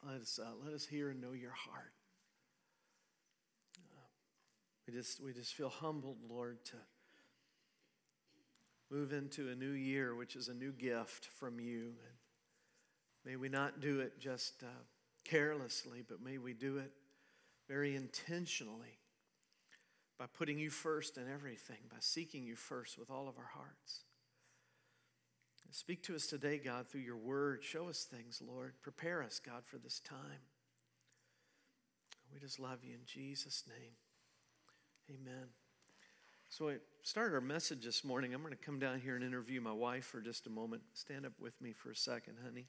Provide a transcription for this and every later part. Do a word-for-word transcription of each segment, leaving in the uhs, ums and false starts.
Let us, uh, let us hear and know your heart. Uh, we just we just feel humbled, Lord, to move into a new year, which is a new gift from you. And may we not do it just uh, carelessly, but may we do it very intentionally by putting you first in everything, by seeking you first with all of our hearts. Speak to us today, God, through your word. Show us things, Lord. Prepare us, God, for this time. We just love you in Jesus' name. Amen. So I started our message this morning. I'm going to come down here and interview my wife for just a moment. Stand up with me for a second, honey.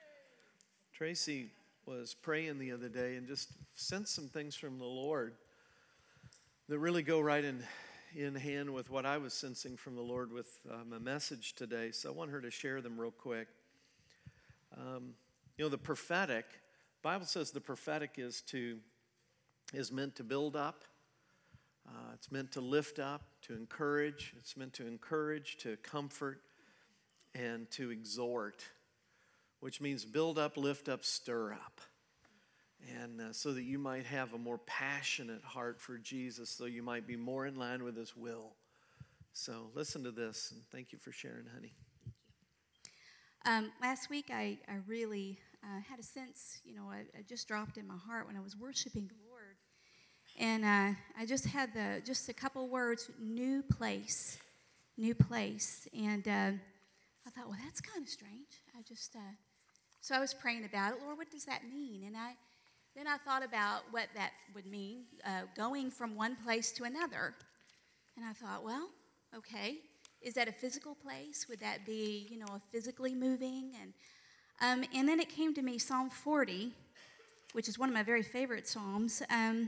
Tracy was praying the other day and just sensed some things from the Lord that really go right in in hand with what I was sensing from the Lord with uh, my message today. So I want her to share them real quick. Um, you know, the prophetic, Bible says the prophetic is to is meant to build up. Uh, it's meant to lift up, to encourage. It's meant to encourage, to comfort, and to exhort, which means build up, lift up, stir up. And uh, so that you might have a more passionate heart for Jesus, so you might be more in line with his will. So listen to this, and thank you for sharing, honey. Um, last week, I, I really uh, had a sense, you know, I, I just dropped in my heart when I was worshiping the Lord. And uh, I just had the just a couple words, new place, new place. And uh, I thought, well, that's kind of strange. I just, uh, so I was praying about it. Lord, what does that mean? And I Then I thought about what that would mean, uh, going from one place to another. And I thought, well, okay, is that a physical place? Would that be, you know, a physically moving? And um, and then it came to me, Psalm forty, which is one of my very favorite psalms. Um,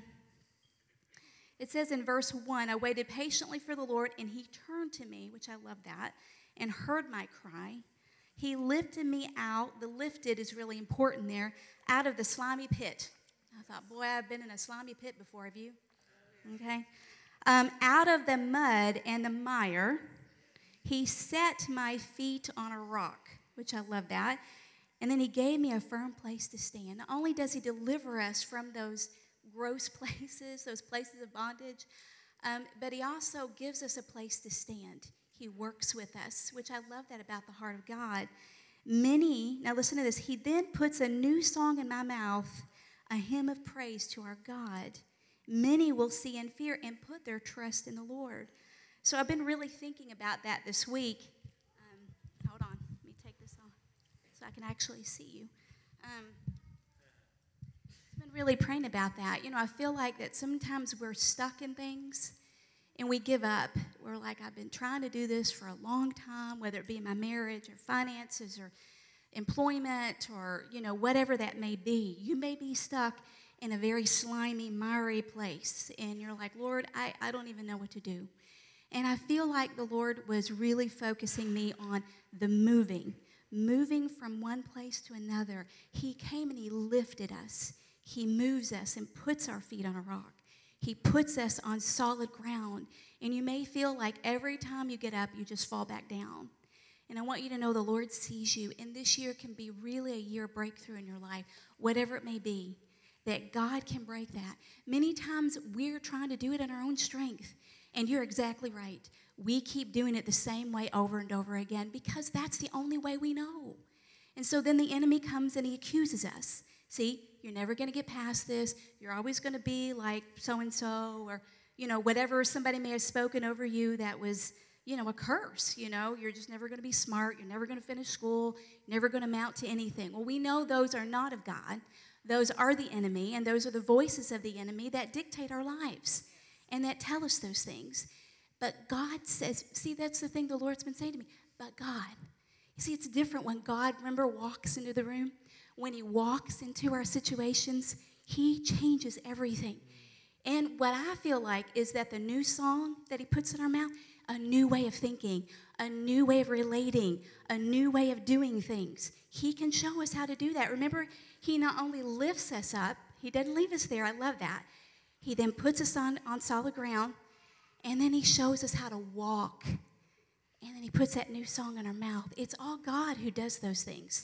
it says in verse one, I waited patiently for the Lord, and he turned to me, which I love that, and heard my cry. He lifted me out. The lifted is really important there, out of the slimy pit. I thought, boy, I've been in a slimy pit before, have you? Okay. Um, out of the mud and the mire, he set my feet on a rock, which I love that. And then he gave me a firm place to stand. Not only does he deliver us from those gross places, those places of bondage, um, but he also gives us a place to stand. He works with us, which I love that about the heart of God. Many, now listen to this, he then puts a new song in my mouth, a hymn of praise to our God. Many will see and fear and put their trust in the Lord. So I've been really thinking about that this week. Um, hold on, let me take this off so I can actually see you. Um, I've been really praying about that. You know, I feel like that sometimes we're stuck in things and we give up. We're like, I've been trying to do this for a long time, whether it be in my marriage or finances or employment or, you know, whatever that may be. You may be stuck in a very slimy, miry place, and you're like, Lord, I, I don't even know what to do. And I feel like the Lord was really focusing me on the moving, moving from one place to another. He came and he lifted us. He moves us and puts our feet on a rock. He puts us on solid ground. And you may feel like every time you get up, you just fall back down. And I want you to know the Lord sees you. And this year can be really a year of breakthrough in your life, whatever it may be, that God can break that. Many times we're trying to do it in our own strength. And you're exactly right. We keep doing it the same way over and over again because that's the only way we know. And so then the enemy comes and he accuses us. See, you're never going to get past this. You're always going to be like so-and-so or, you know, whatever somebody may have spoken over you that was, you know, a curse. You know, you're just never going to be smart. You're never going to finish school. You're never going to amount to anything. Well, we know those are not of God. Those are the enemy, and those are the voices of the enemy that dictate our lives and that tell us those things. But God says, see, that's the thing the Lord's been saying to me, but God. You see, it's different when God, remember, walks into the room. When he walks into our situations, he changes everything. And what I feel like is that the new song that he puts in our mouth, a new way of thinking, a new way of relating, a new way of doing things. He can show us how to do that. Remember, he not only lifts us up, he doesn't leave us there. I love that. He then puts us on, on solid ground, and then he shows us how to walk. And then he puts that new song in our mouth. It's all God who does those things.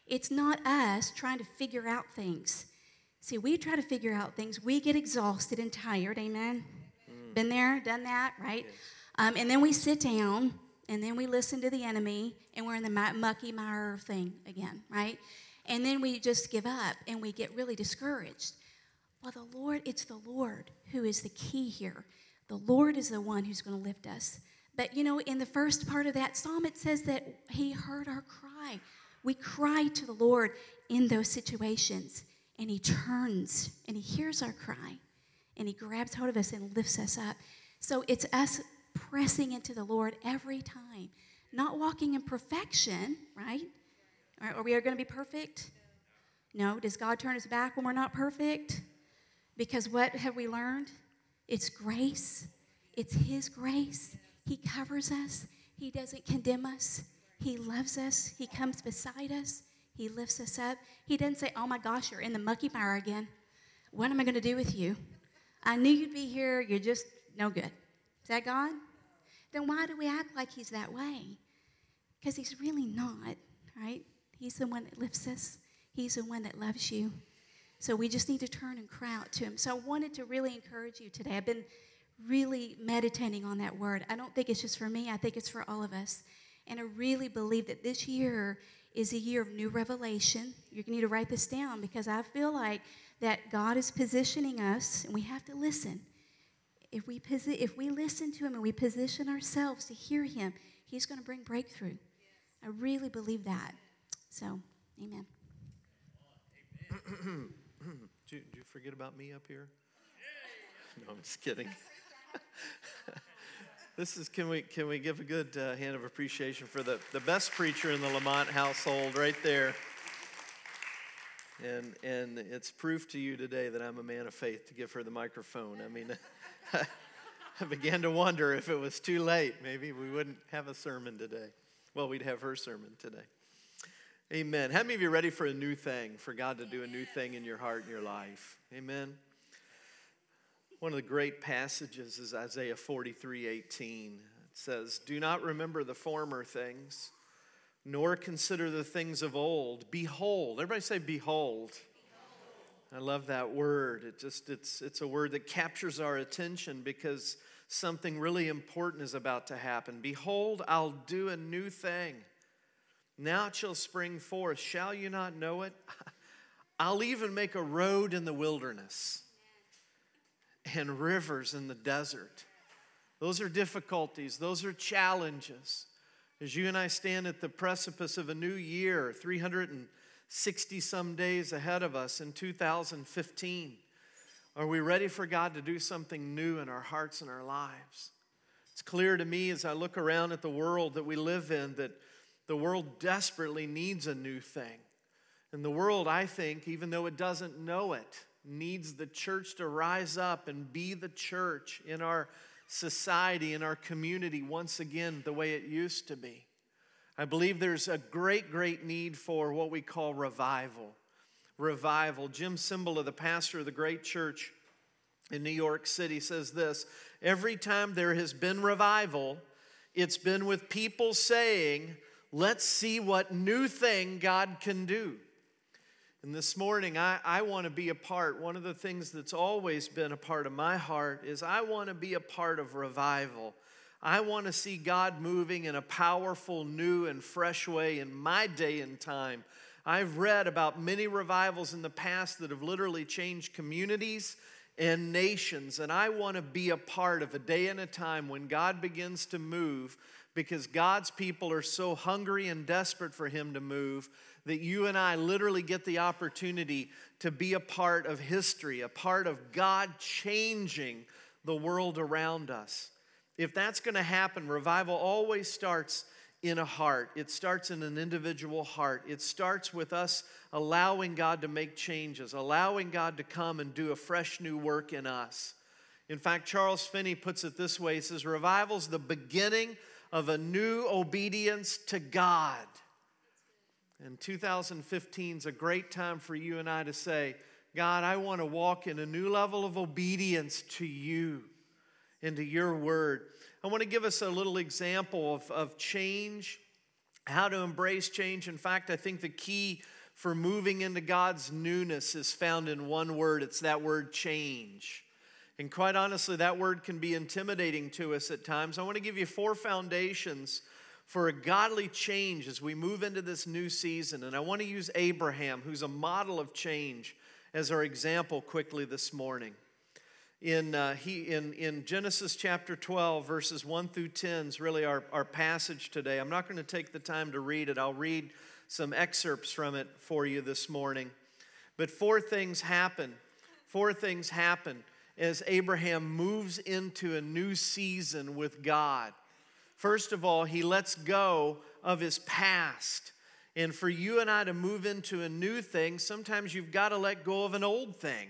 It's not us trying to figure out things. See, we try to figure out things. We get exhausted and tired, amen? Mm. Been there, done that, right? Yes. Um, and then we sit down, and then we listen to the enemy, and we're in the mucky mire thing again, right? And then we just give up, and we get really discouraged. Well, the Lord, it's the Lord who is the key here. The Lord is the one who's going to lift us. But, you know, in the first part of that psalm, it says that he heard our cry. We cry to the Lord in those situations, and he turns, and he hears our cry, and he grabs hold of us and lifts us up. So it's us pressing into the Lord every time, not walking in perfection, right? Are, are we going to be perfect? No. Does God turn his back when we're not perfect? Because what have we learned? It's grace. It's his grace. He covers us. He doesn't condemn us. He loves us. He comes beside us. He lifts us up. He doesn't say, oh my gosh, you're in the mucky mire again. What am I going to do with you? I knew you'd be here. You're just no good. Is that God? Then why do we act like he's that way? Because he's really not, right? He's the one that lifts us. He's the one that loves you. So we just need to turn and cry out to him. So I wanted to really encourage you today. I've been really meditating on that word. I don't think it's just for me. I think it's for all of us. And I really believe that this year is a year of new revelation. You're going to need to write this down because I feel like that God is positioning us, and we have to listen. If we posi- if we listen to him and we position ourselves to hear him, he's going to bring breakthrough. I really believe that. So, amen. Did you, did you forget about me up here? No, I'm just kidding. This is, can we can we give a good uh, hand of appreciation for the, the best preacher in the Lamont household right there. And and it's proof to you today that I'm a man of faith to give her the microphone. I mean, I began to wonder if it was too late. Maybe we wouldn't have a sermon today. Well, we'd have her sermon today. Amen. How many of you are ready for a new thing, for God to do a new thing in your heart and your life? Amen. One of the great passages is Isaiah forty-three eighteen. It says, do not remember the former things, nor consider the things of old. Behold. Everybody say, behold. Behold. I love that word. It just it's it's a word that captures our attention because something really important is about to happen. Behold, I'll do a new thing. Now it shall spring forth. Shall you not know it? I'll even make a road in the wilderness and rivers in the desert. Those are difficulties. Those are challenges. As you and I stand at the precipice of a new year, three hundred sixty some days ahead of us in two thousand fifteen, are we ready for God to do something new in our hearts and our lives? It's clear to me as I look around at the world that we live in that the world desperately needs a new thing. And the world, I think, even though it doesn't know it, needs the church to rise up and be the church in our society, in our community, once again, the way it used to be. I believe there's a great, great need for what we call revival. Revival. Jim Cymbala, the pastor of the great church in New York City, says this: every time there has been revival, it's been with people saying, let's see what new thing God can do. And this morning, I, I want to be a part. One of the things that's always been a part of my heart is I want to be a part of revival. I want to see God moving in a powerful, new, and fresh way in my day and time. I've read about many revivals in the past that have literally changed communities and nations. And I want to be a part of a day and a time when God begins to move, because God's people are so hungry and desperate for him to move that you and I literally get the opportunity to be a part of history, a part of God changing the world around us. If that's going to happen, revival always starts in a heart. It starts in an individual heart. It starts with us allowing God to make changes, allowing God to come and do a fresh new work in us. In fact, Charles Finney puts it this way. He says, revival's the beginning of a new obedience to God. And two thousand fifteen is a great time for you and I to say, God, I want to walk in a new level of obedience to you and to your word. I want to give us a little example of, of change, how to embrace change. In fact, I think the key for moving into God's newness is found in one word. It's that word change. And quite honestly, that word can be intimidating to us at times. I want to give you four foundations for a godly change as we move into this new season. And I want to use Abraham, who's a model of change, as our example quickly this morning. In, uh, he, in, in Genesis chapter twelve, verses one through ten is really our, our passage today. I'm not going to take the time to read it. I'll read some excerpts from it for you this morning. But four things happen. Four things happen as Abraham moves into a new season with God. First of all, he lets go of his past. And for you and I to move into a new thing, sometimes you've got to let go of an old thing.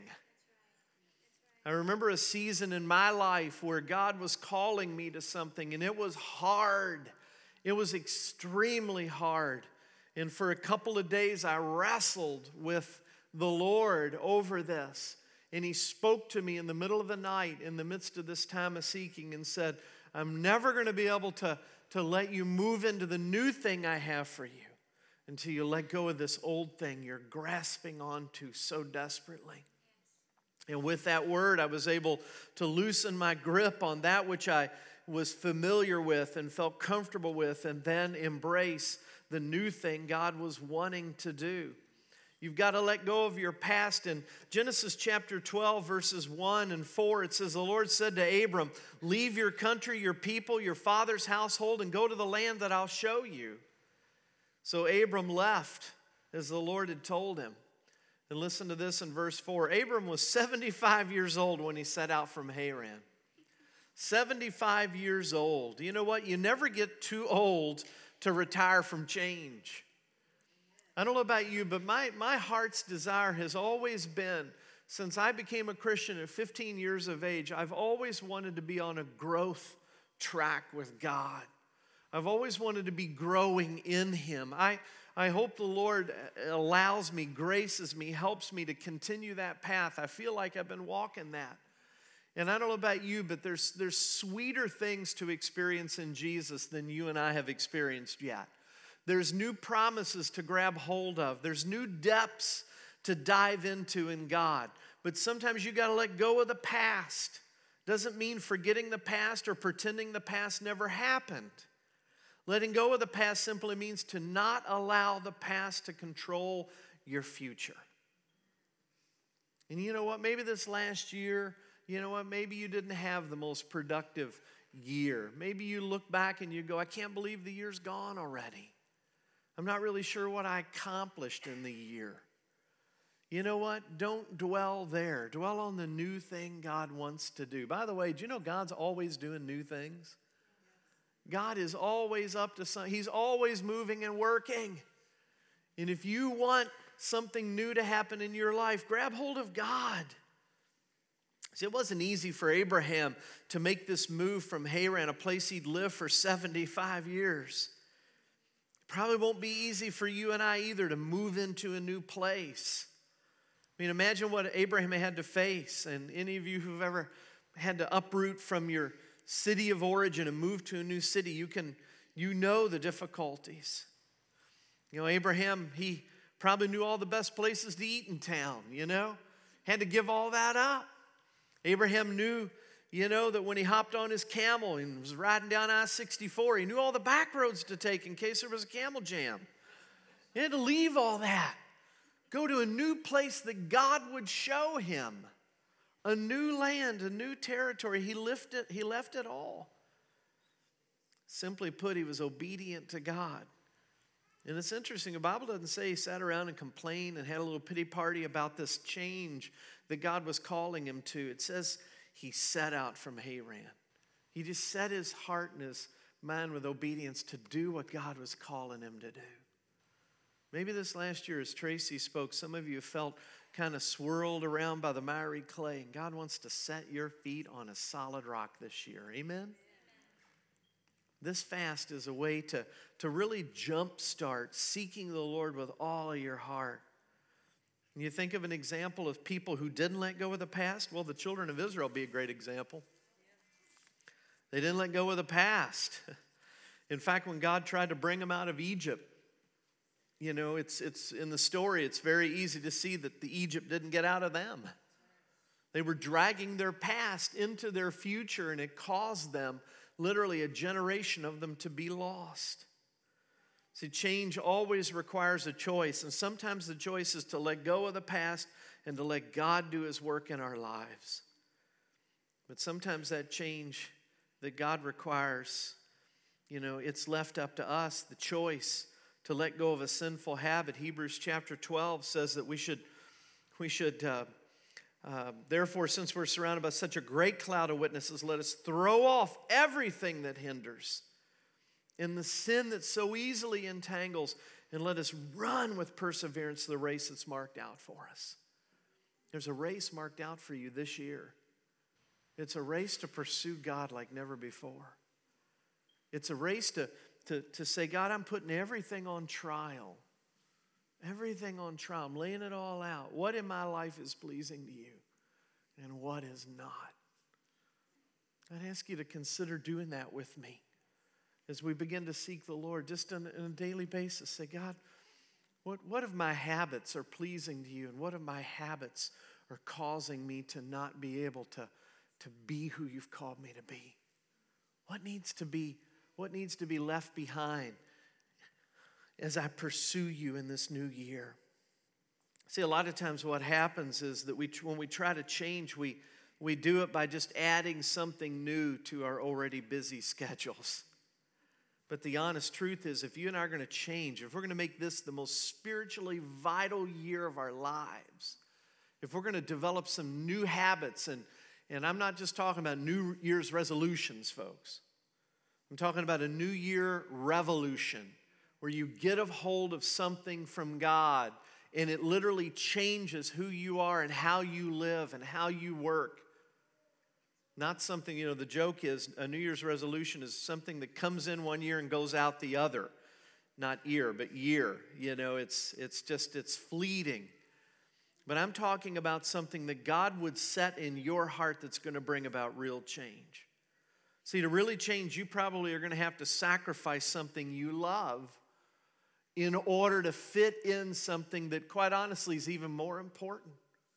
I remember a season in my life where God was calling me to something, and it was hard. It was extremely hard. And for a couple of days, I wrestled with the Lord over this. And He spoke to me in the middle of the night, in the midst of this time of seeking, and said, I'm never going to be able to, to let you move into the new thing I have for you until you let go of this old thing you're grasping onto so desperately. And with that word, I was able to loosen my grip on that which I was familiar with and felt comfortable with, and then embrace the new thing God was wanting to do. You've got to let go of your past. In Genesis chapter twelve, verses one and four, it says, the Lord said to Abram, leave your country, your people, your father's household, and go to the land that I'll show you. So Abram left as the Lord had told him. And listen to this in verse four. Abram was seventy-five years old when he set out from Haran. seventy-five years old. You know what? You never get too old to retire from change. I don't know about you, but my, my heart's desire has always been, since I became a Christian at fifteen years of age, I've always wanted to be on a growth track with God. I've always wanted to be growing in Him. I, I hope the Lord allows me, graces me, helps me to continue that path. I feel like I've been walking that. And I don't know about you, but there's, there's sweeter things to experience in Jesus than you and I have experienced yet. There's new promises to grab hold of. There's new depths to dive into in God. But sometimes you got to let go of the past. Doesn't mean forgetting the past or pretending the past never happened. Letting go of the past simply means to not allow the past to control your future. And you know what? Maybe this last year, you know what? Maybe you didn't have the most productive year. Maybe you look back and you go, I can't believe the year's gone already. I'm not really sure what I accomplished in the year. You know what? Don't dwell there. Dwell on the new thing God wants to do. By the way, do you know God's always doing new things? God is always up to something. He's always moving and working. And if you want something new to happen in your life, grab hold of God. See, it wasn't easy for Abraham to make this move from Haran, a place he'd lived for seventy-five years. Probably won't be easy for you and I either to move into a new place. I mean, imagine what Abraham had to face. And any of you who've ever had to uproot from your city of origin and move to a new city, you can, you know the difficulties. You know, Abraham, he probably knew all the best places to eat in town, you know. Had to give all that up. Abraham knew, you know, that when he hopped on his camel and was riding down I sixty-four, he knew all the back roads to take in case there was a camel jam. He had to leave all that. Go to a new place that God would show him. A new land, a new territory. He left it, he left it all. Simply put, he was obedient to God. And it's interesting, the Bible doesn't say he sat around and complained and had a little pity party about this change that God was calling him to. It says he set out from Haran. He just set his heart and his mind with obedience to do what God was calling him to do. Maybe this last year, as Tracy spoke, some of you felt kind of swirled around by the miry clay. And God wants to set your feet on a solid rock this year. Amen? This fast is a way to, to really jumpstart seeking the Lord with all of your heart. You think of an example of people who didn't let go of the past? Well, the children of Israel would be a great example. They didn't let go of the past. In fact, when God tried to bring them out of Egypt, You know, it's it's in the story, it's very easy to see that the Egypt didn't get out of them. They were dragging their past into their future, and it caused them, literally a generation of them, to be lost. See, change always requires a choice, and sometimes the choice is to let go of the past and to let God do his work in our lives. But sometimes that change that God requires, you know, it's left up to us, the choice to let go of a sinful habit. Hebrews chapter twelve says that we should, we should uh, uh, therefore, since we're surrounded by such a great cloud of witnesses, let us throw off everything that hinders and the sin that so easily entangles, and let us run with perseverance the race that's marked out for us. There's a race marked out for you this year. It's a race to pursue God like never before. It's a race to, to, to say, God, I'm putting everything on trial. Everything on trial. I'm laying it all out. What in my life is pleasing to you and what is not? I'd ask you to consider doing that with me as we begin to seek the Lord just on, on a daily basis. Say, God, what, what of my habits are pleasing to you, and what of my habits are causing me to not be able to, to be who you've called me to be? What needs to be, what needs to be left behind as I pursue you in this new year? See, a lot of times what happens is that we, when we try to change, we, we do it by just adding something new to our already busy schedules. But the honest truth is, if you and I are going to change, if we're going to make this the most spiritually vital year of our lives, if we're going to develop some new habits, and, and I'm not just talking about New Year's resolutions, folks. I'm talking about a New Year revolution where you get a hold of something from God and it literally changes who you are and how you live and how you work. Not something, you know, the joke is a New Year's resolution is something that comes in one year and goes out the other. Not year, but year. You know, it's it's just, it's fleeting. But I'm talking about something that God would set in your heart that's going to bring about real change. See, to really change, you probably are going to have to sacrifice something you love in order to fit in something that, quite honestly, is even more important.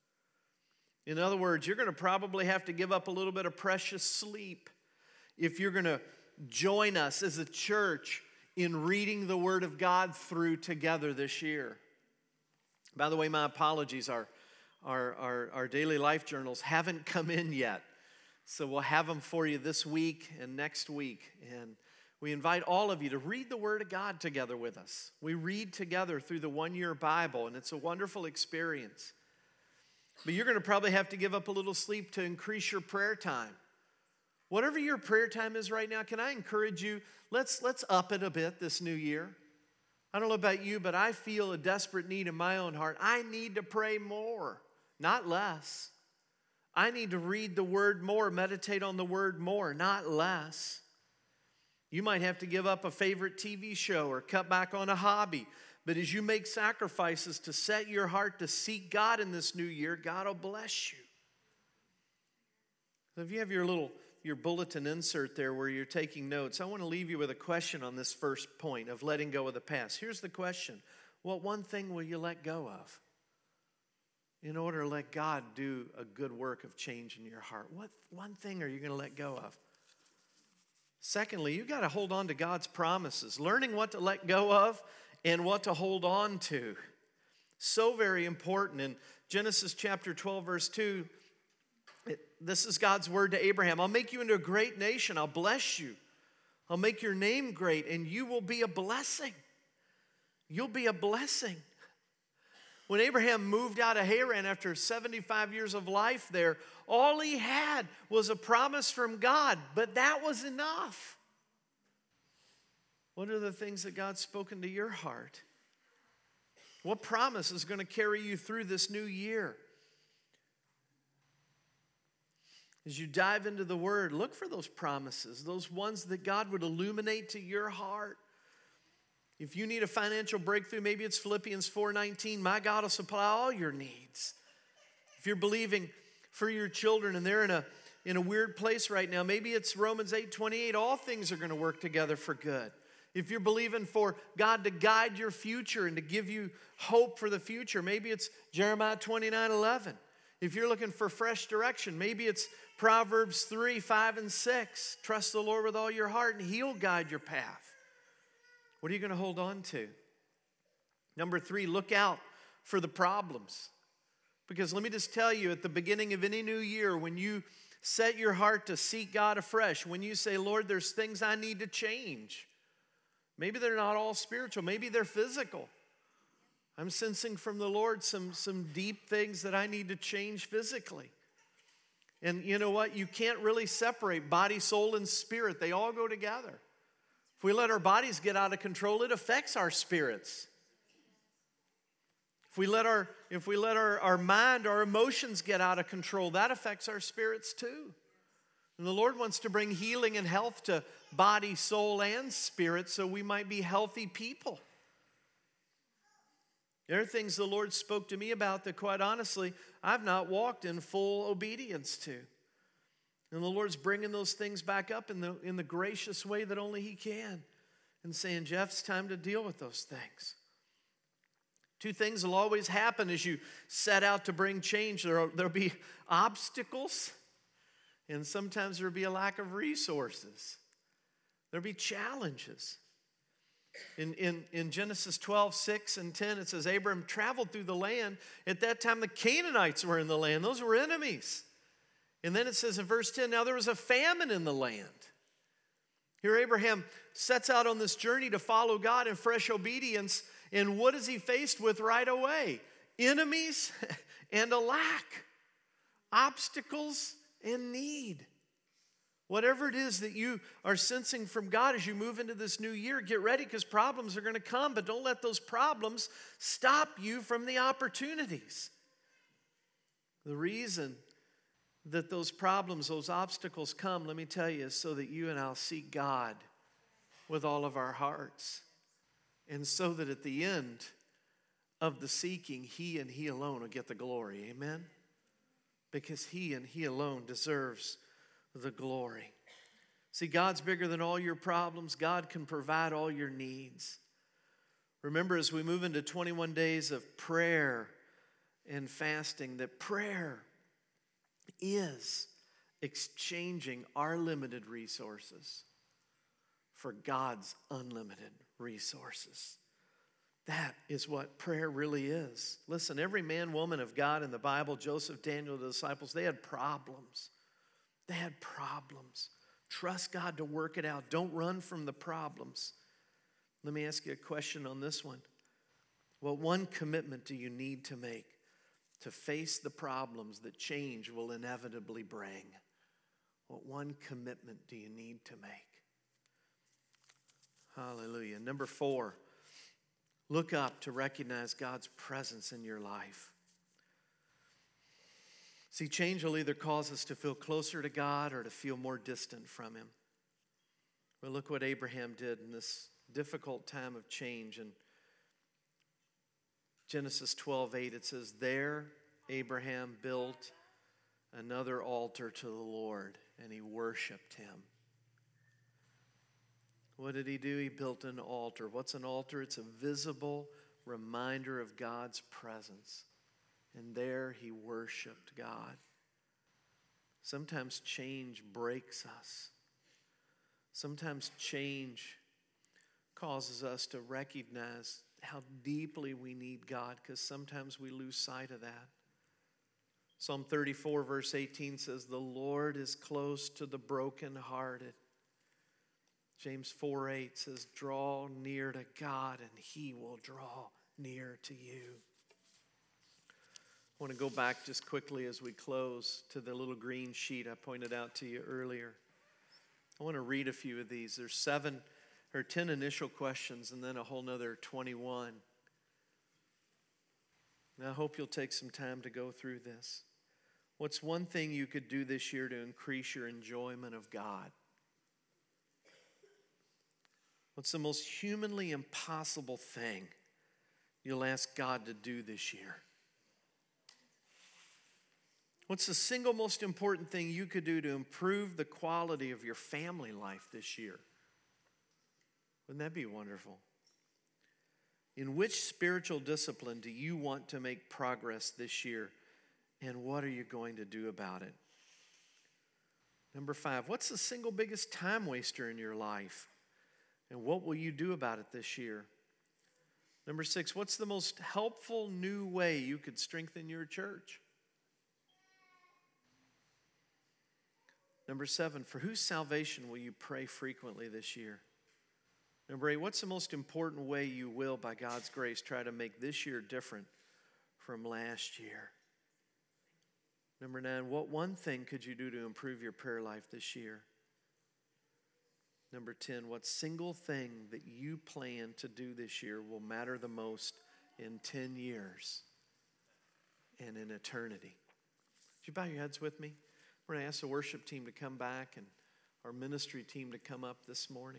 In other words, you're going to probably have to give up a little bit of precious sleep if you're going to join us as a church in reading the Word of God through together this year. By the way, my apologies, our, our, our, our daily life journals haven't come in yet. So we'll have them for you this week and next week. And we invite all of you to read the Word of God together with us. We read together through the one-year Bible, and it's a wonderful experience. But you're going to probably have to give up a little sleep to increase your prayer time. Whatever your prayer time is right now, can I encourage you, let's, let's up it a bit this new year. I don't know about you, but I feel a desperate need in my own heart. I need to pray more, not less. I need to read the Word more, meditate on the Word more, not less. You might have to give up a favorite T V show or cut back on a hobby. But as you make sacrifices to set your heart to seek God in this new year, God will bless you. So if you have your little your bulletin insert there where you're taking notes, I want to leave you with a question on this first point of letting go of the past. Here's the question. What one thing will you let go of in order to let God do a good work of change in your heart? What one thing are you going to let go of? Secondly, you've got to hold on to God's promises. Learning what to let go of and what to hold on to. So very important. In Genesis chapter twelve, verse two, it, this is God's word to Abraham. I'll make you into a great nation. I'll bless you. I'll make your name great, and you will be a blessing. You'll be a blessing. When Abraham moved out of Haran after seventy-five years of life there, all he had was a promise from God, but that was enough. What are the things that God's spoken to your heart? What promise is going to carry you through this new year? As you dive into the Word, look for those promises, those ones that God would illuminate to your heart. If you need a financial breakthrough, maybe it's Philippians four nineteen, my God will supply all your needs. If you're believing for your children and they're in a, in a weird place right now, maybe it's Romans eight twenty-eight, all things are going to work together for good. If you're believing for God to guide your future and to give you hope for the future, maybe it's Jeremiah twenty-nine eleven. If you're looking for fresh direction, maybe it's Proverbs three, five, and six. Trust the Lord with all your heart and He'll guide your path. What are you going to hold on to? Number three, look out for the problems. Because let me just tell you, at the beginning of any new year, when you set your heart to seek God afresh, when you say, Lord, there's things I need to change. Maybe they're not all spiritual. Maybe they're physical. I'm sensing from the Lord some, some deep things that I need to change physically. And you know what? You can't really separate body, soul, and spirit. They all go together. If we let our bodies get out of control, it affects our spirits. If we let our, if we let our, our mind, our emotions get out of control, that affects our spirits too. And the Lord wants to bring healing and health to body, soul, and spirit so we might be healthy people. There are things the Lord spoke to me about that, quite honestly, I've not walked in full obedience to. And the Lord's bringing those things back up in the, in the gracious way that only He can. And saying, Jeff, it's time to deal with those things. Two things will always happen as you set out to bring change. There will be obstacles, and sometimes there will be a lack of resources. There will be challenges. In, in, in Genesis twelve, six and ten, it says, Abram traveled through the land. At that time, the Canaanites were in the land. Those were enemies. And then it says in verse ten, now there was a famine in the land. Here Abraham sets out on this journey to follow God in fresh obedience. And what is he faced with right away? Enemies and a lack. Obstacles and need. Whatever it is that you are sensing from God as you move into this new year, get ready because problems are going to come, but don't let those problems stop you from the opportunities. The reason that those problems, those obstacles come, let me tell you, is so that you and I'll seek God with all of our hearts. And so that at the end of the seeking, He and He alone will get the glory. Amen? Because He and He alone deserves the glory. See, God's bigger than all your problems. God can provide all your needs. Remember, as we move into twenty-one days of prayer and fasting, that prayer is exchanging our limited resources for God's unlimited resources. That is what prayer really is. Listen, every man, woman of God in the Bible, Joseph, Daniel, the disciples, they had problems. They had problems. Trust God to work it out. Don't run from the problems. Let me ask you a question on this one. What one commitment do you need to make to face the problems that change will inevitably bring? What one commitment do you need to make? Hallelujah. Number four, look up to recognize God's presence in your life. See, change will either cause us to feel closer to God or to feel more distant from Him. Well, look what Abraham did in this difficult time of change. In Genesis twelve eight, it says, there Abraham built another altar to the Lord, and he worshiped Him. What did he do? He built an altar. What's an altar? It's a visible reminder of God's presence. And there he worshiped God. Sometimes change breaks us. Sometimes change causes us to recognize how deeply we need God, because sometimes we lose sight of that. Psalm thirty-four verse eighteen says, the Lord is close to the brokenhearted. James four eight says, draw near to God and He will draw near to you. I want to go back just quickly as we close to the little green sheet I pointed out to you earlier. I want to read a few of these. There's seven or ten initial questions and then a whole nother twenty-one. And I hope you'll take some time to go through this. What's one thing you could do this year to increase your enjoyment of God? What's the most humanly impossible thing you'll ask God to do this year? What's the single most important thing you could do to improve the quality of your family life this year? Wouldn't that be wonderful? In which spiritual discipline do you want to make progress this year? And what are you going to do about it? Number five, what's the single biggest time waster in your life? And what will you do about it this year? Number six, what's the most helpful new way you could strengthen your church? Number seven, for whose salvation will you pray frequently this year? Number eight, what's the most important way you will, by God's grace, try to make this year different from last year? Number nine, what one thing could you do to improve your prayer life this year? Number ten, what single thing that you plan to do this year will matter the most in ten years and in eternity? Would you bow your heads with me? We're going to ask the worship team to come back and our ministry team to come up this morning.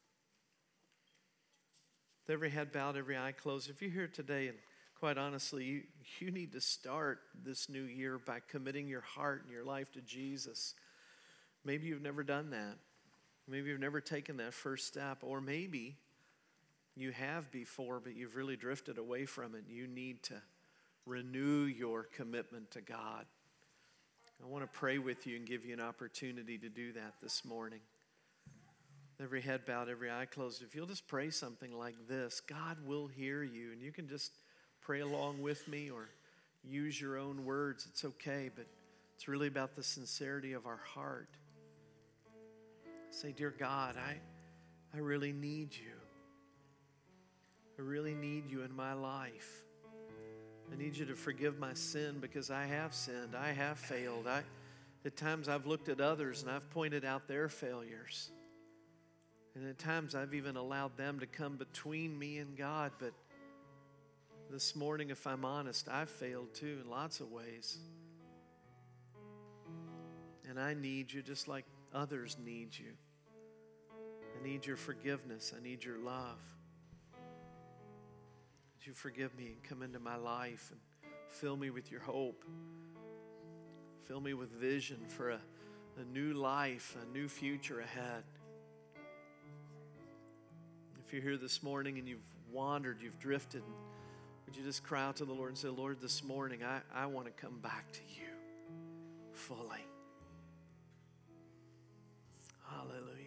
With every head bowed, every eye closed, if you're here today and quite honestly, you, you need to start this new year by committing your heart and your life to Jesus. Maybe you've never done that. Maybe you've never taken that first step, or maybe you have before, but you've really drifted away from it. You need to renew your commitment to God. I want to pray with you and give you an opportunity to do that this morning. Every head bowed, every eye closed. If you'll just pray something like this, God will hear you, and you can just pray along with me or use your own words. It's okay, but it's really about the sincerity of our heart. Say, dear God, I, I really need you. I really need you in my life. I need you to forgive my sin because I have sinned. I have failed. I, at times I've looked at others and I've pointed out their failures. And at times I've even allowed them to come between me and God. But this morning, if I'm honest, I've failed too in lots of ways. And I need you just like others need you. I need your forgiveness. I need your love. Would you forgive me and come into my life and fill me with your hope? Fill me with vision for a, a new life, a new future ahead. If you're here this morning and you've wandered, you've drifted, would you just cry out to the Lord and say, Lord, this morning I, I want to come back to you fully. Hallelujah.